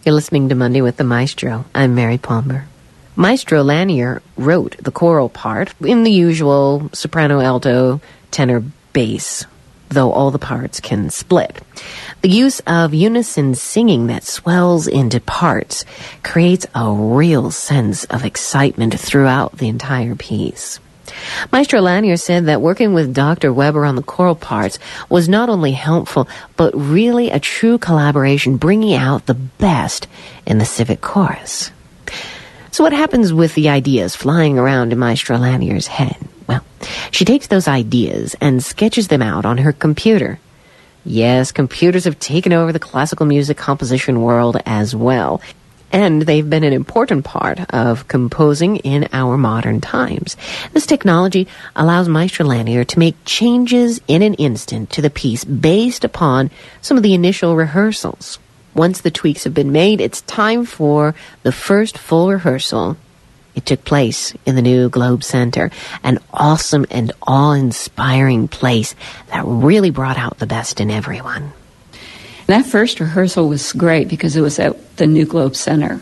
You're listening to Monday with the Maestro. I'm Mary Palmer. Maestro Lanier wrote the choral part in the usual soprano, alto, tenor, bass, though all the parts can split. The use of unison singing that swells into parts creates a real sense of excitement throughout the entire piece. Maestro Lanier said that working with Dr. Weber on the choral parts was not only helpful, but really a true collaboration, bringing out the best in the civic chorus. So what happens with the ideas flying around in Maestro Lanier's head? Well, she takes those ideas and sketches them out on her computer. Yes, computers have taken over the classical music composition world as well, and they've been an important part of composing in our modern times. This technology allows Maestro Lanier to make changes in an instant to the piece based upon some of the initial rehearsals. Once the tweaks have been made, it's time for the first full rehearsal. It took place in the new Globe Center, an awesome and awe-inspiring place that really brought out the best in everyone. That first rehearsal was great because it was at the new Globe Center.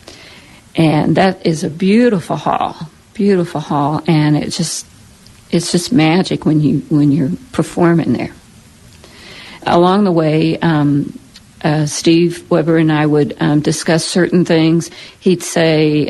And that is a beautiful hall, and it's just magic when you're performing there. Along the way, Steve Weber and I would discuss certain things. He'd say,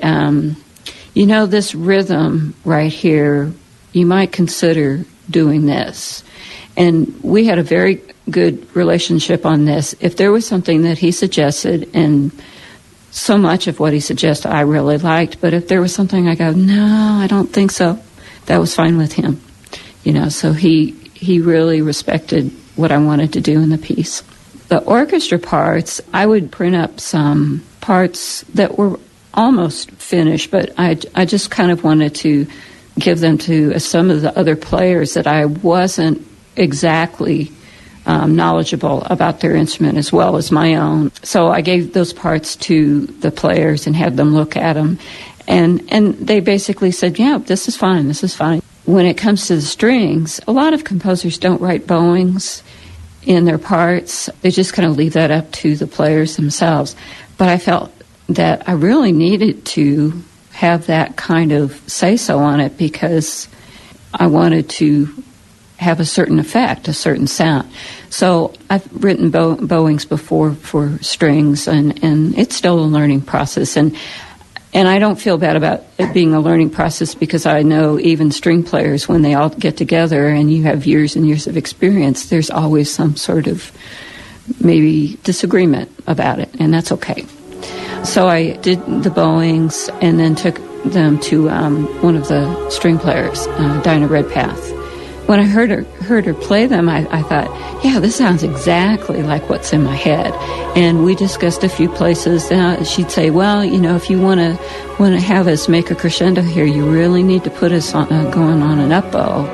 this rhythm right here, you might consider doing this. And we had a very good relationship on this. If there was something that he suggested, and so much of what he suggested I really liked, but if there was something I go, no, I don't think so, that was fine with him. So he really respected what I wanted to do in the piece. The orchestra parts, I would print up some parts that were almost finished, but I just kind of wanted to give them to some of the other players that I wasn't exactly knowledgeable about their instrument as well as my own. So I gave those parts to the players and had them look at them, and they basically said, yeah, this is fine. When it comes to the strings, a lot of composers don't write bowings in their parts. They just kind of leave that up to the players themselves. But I felt that I really needed to have that kind of say-so on it because I wanted to have a certain effect, a certain sound. So I've written bowings before for strings, and it's still a learning process. And I don't feel bad about it being a learning process because I know even string players, when they all get together and you have years and years of experience, there's always some sort of maybe disagreement about it, and that's okay. So I did the bowings and then took them to one of the string players, Dinah Redpath. When I heard her play them, I thought, yeah, this sounds exactly like what's in my head. And we discussed a few places. She'd say, well, if you want to have us make a crescendo here, you really need to put us on going on an up bow.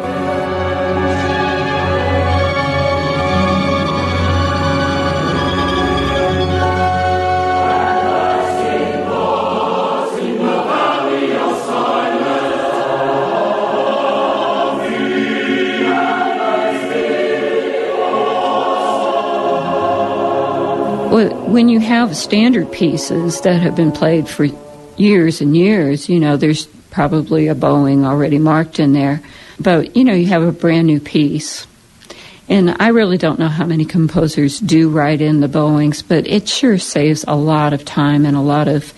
When you have standard pieces that have been played for years and years, there's probably a bowing already marked in there. But, you have a brand new piece. And I really don't know how many composers do write in the bowings, but it sure saves a lot of time and a lot of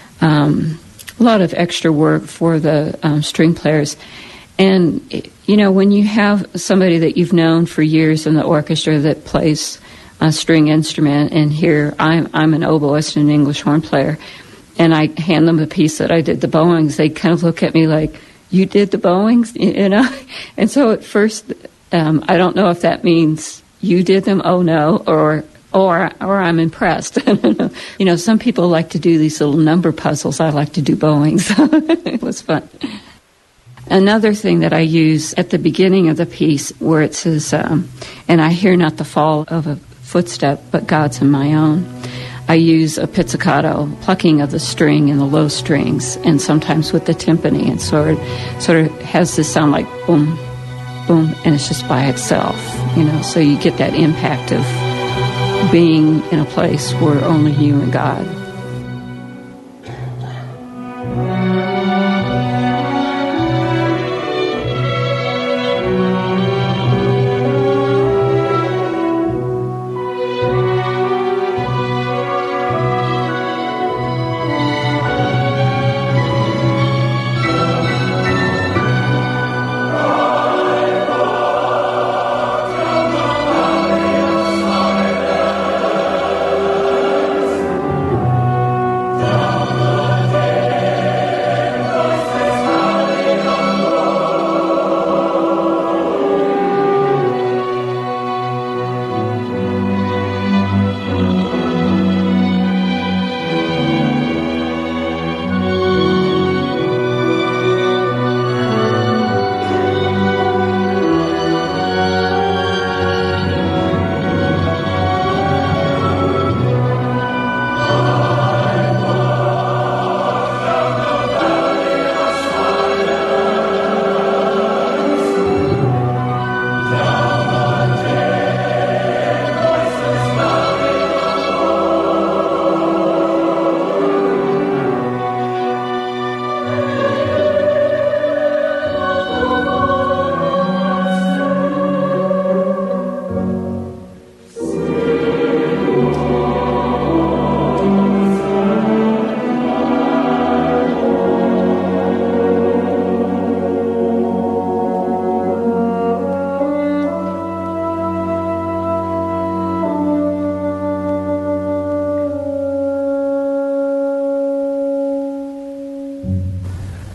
extra work for the string players. And, when you have somebody that you've known for years in the orchestra that plays a string instrument, and here I'm an oboist and an English horn player, and I hand them a piece that I did the bowings, they kind of look at me like, you did the bowings, And so at first, I don't know if that means you did them, oh no, or I'm impressed. Some people like to do these little number puzzles. I like to do bowings. It was fun. Another thing that I use at the beginning of the piece where it says, and I hear not the fall of a footstep, but God's in my own. I use a pizzicato, plucking of the string in the low strings, and sometimes with the timpani, and sort of has this sound like boom, boom, and it's just by itself, so you get that impact of being in a place where only you and God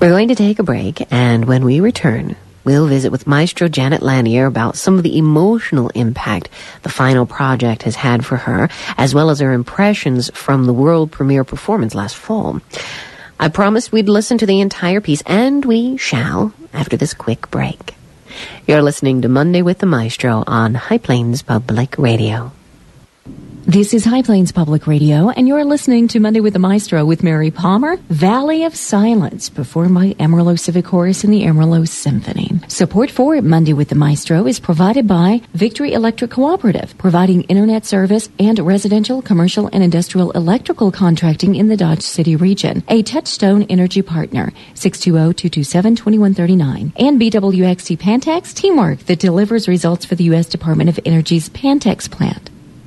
We're going to take a break, and when we return, we'll visit with Maestro Janet Lanier about some of the emotional impact the final project has had for her, as well as her impressions from the world premiere performance last fall. I promised we'd listen to the entire piece, and we shall after this quick break. You're listening to Monday with the Maestro on High Plains Public Radio. This is High Plains Public Radio, and you're listening to Monday with the Maestro with Mary Palmer, Valley of Silence, performed by Amarillo Civic Chorus and the Amarillo Symphony. Support for Monday with the Maestro is provided by Victory Electric Cooperative, providing internet service and residential, commercial, and industrial electrical contracting in the Dodge City region. A Touchstone Energy Partner, 620-227-2139. And BWXT Pantex, teamwork that delivers results for the U.S. Department of Energy's Pantex plant.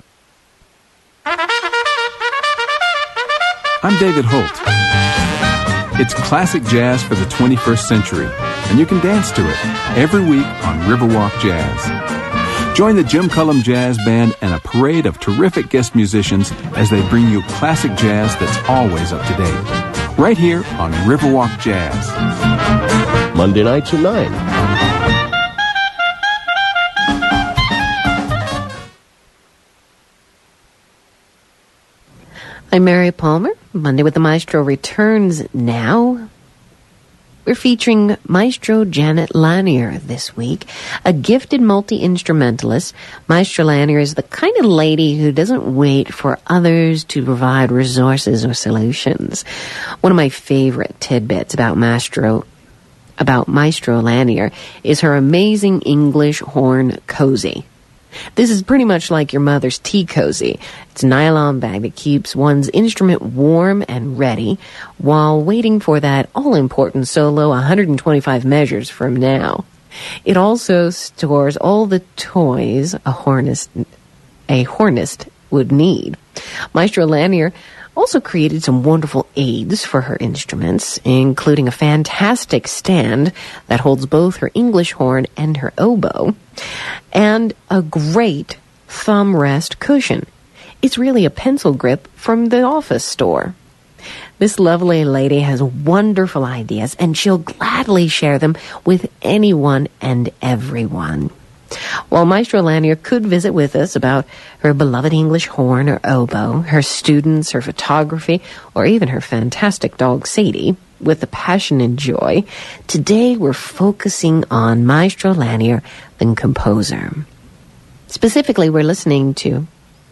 I'm David Holt. It's classic jazz for the 21st century, and you can dance to it every week on Riverwalk Jazz. Join the Jim Cullum Jazz Band and a parade of terrific guest musicians as they bring you classic jazz that's always up to date. Right here on Riverwalk Jazz. Monday nights at 9. I'm Mary Palmer. Monday with the Maestro returns now. We're featuring Maestro Janet Lanier this week, a gifted multi-instrumentalist. Maestro Lanier is the kind of lady who doesn't wait for others to provide resources or solutions. One of my favorite tidbits about Maestro Lanier is her amazing English horn cozy. This is pretty much like your mother's tea cozy. It's a nylon bag that keeps one's instrument warm and ready while waiting for that all-important solo 125 measures from now. It also stores all the toys a hornist would need. Maestro Lanier also created some wonderful aids for her instruments, including a fantastic stand that holds both her English horn and her oboe, and a great thumb rest cushion. It's really a pencil grip from the office store. This lovely lady has wonderful ideas, and she'll gladly share them with anyone and everyone. While Maestro Lanier could visit with us about her beloved English horn or oboe, her students, her photography, or even her fantastic dog Sadie, with the passion and joy, today we're focusing on Maestro Lanier, the composer. Specifically, we're listening to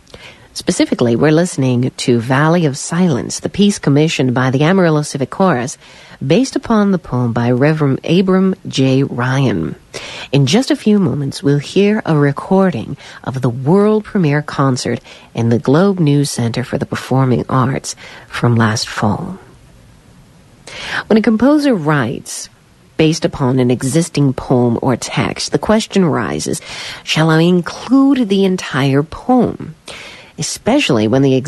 Valley of Silence, the piece commissioned by the Amarillo Civic Chorus, based upon the poem by Reverend Abram J. Ryan. In just a few moments, we'll hear a recording of the world premiere concert in the Globe News Center for the Performing Arts from last fall. When a composer writes based upon an existing poem or text, the question arises, shall I include the entire poem? Especially when the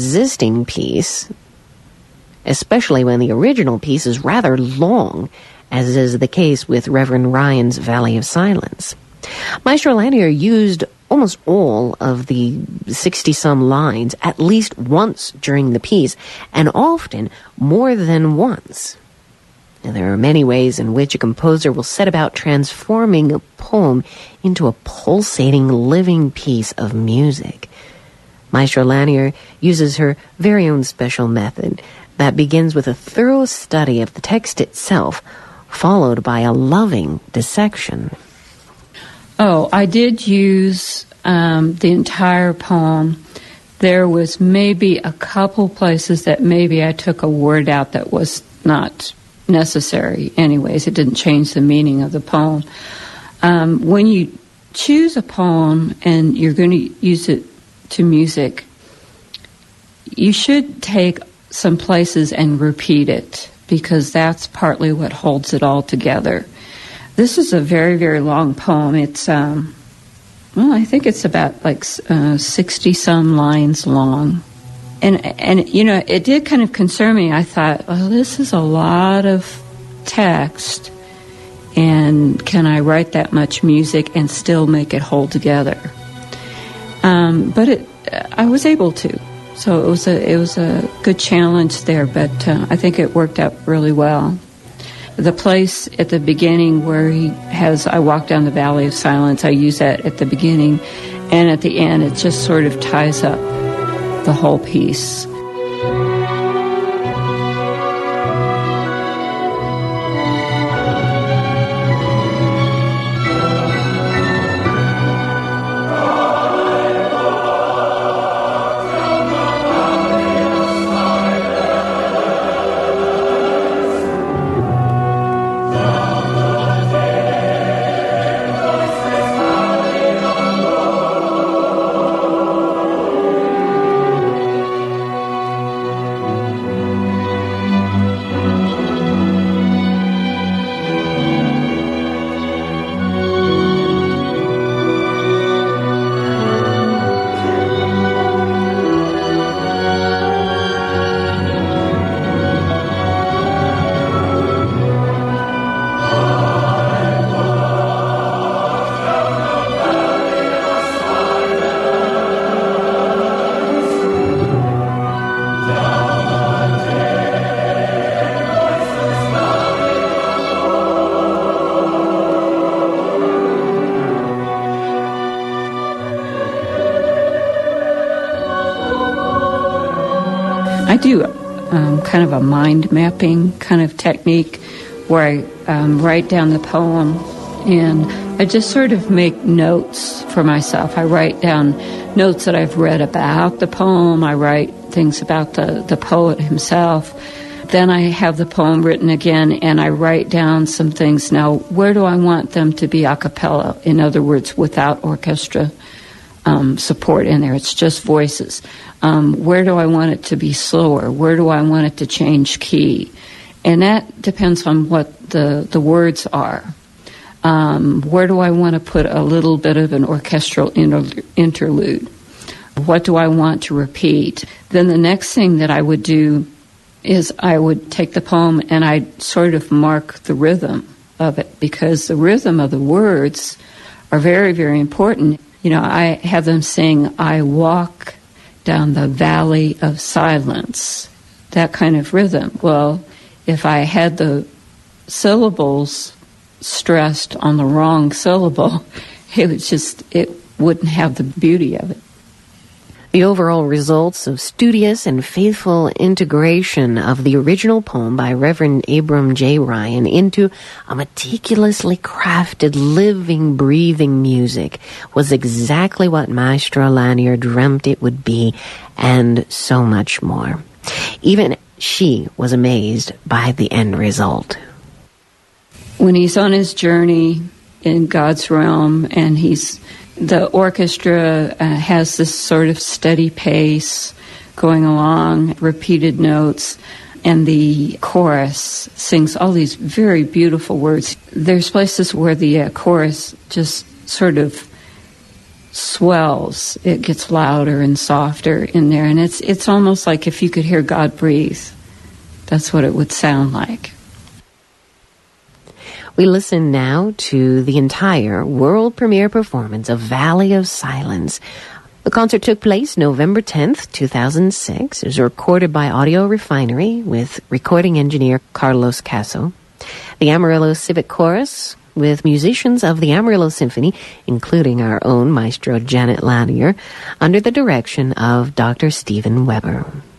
original piece is rather long, as is the case with Reverend Ryan's Valley of Silence. Maestro Lanier used almost all of the 60-some lines at least once during the piece, and often more than once. And there are many ways in which a composer will set about transforming a poem into a pulsating, living piece of music. Maestro Lanier uses her very own special method that begins with a thorough study of the text itself, followed by a loving dissection. Oh, I did use the entire poem. There was maybe a couple places that maybe I took a word out that was not necessary. Anyways, it didn't change the meaning of the poem. When you choose a poem and you're going to use it to music, you should take some places and repeat it, because that's partly what holds it all together. This is a very, very long poem. It's, I think it's about 60-some lines long. And you know, it did kind of concern me. I thought, well, this is a lot of text, and can I write that much music and still make it hold together? But I was able to. So it was a good challenge there, but I think it worked out really well. The place at the beginning where he has, I walk down the Valley of Silence, I use that at the beginning, and at the end it just sort of ties up the whole piece. I do kind of a mind mapping kind of technique where I write down the poem and I just sort of make notes for myself. I write down notes that I've read about the poem. I write things about the poet himself. Then I have the poem written again and I write down some things. Now, where do I want them to be a cappella? In other words, without orchestra support in there. It's just voices. Where do I want it to be slower? Where do I want it to change key? And that depends on what the words are. Where do I want to put a little bit of an orchestral interlude? What do I want to repeat? Then the next thing that I would do is I would take the poem and I'd sort of mark the rhythm of it, because the rhythm of the words are very, very important. You know, I have them sing, I walk down the Valley of Silence, that kind of rhythm. Well, if I had the syllables stressed on the wrong syllable, it wouldn't have the beauty of it. The overall results of studious and faithful integration of the original poem by Reverend Abram J. Ryan into a meticulously crafted, living, breathing music was exactly what Maestro Lanier dreamt it would be, and so much more. Even she was amazed by the end result. When he's on his journey in God's realm and the orchestra has this sort of steady pace going along, repeated notes, and the chorus sings all these very beautiful words. There's places where the chorus just sort of swells. It gets louder and softer in there, and it's almost like if you could hear God breathe. That's what it would sound like. We listen now to the entire world premiere performance of Valley of Silence. The concert took place November 10th, 2006. It was recorded by Audio Refinery with recording engineer Carlos Caso. The Amarillo Civic Chorus with musicians of the Amarillo Symphony, including our own Maestro Janet Lanier, under the direction of Dr. Stephen Weber.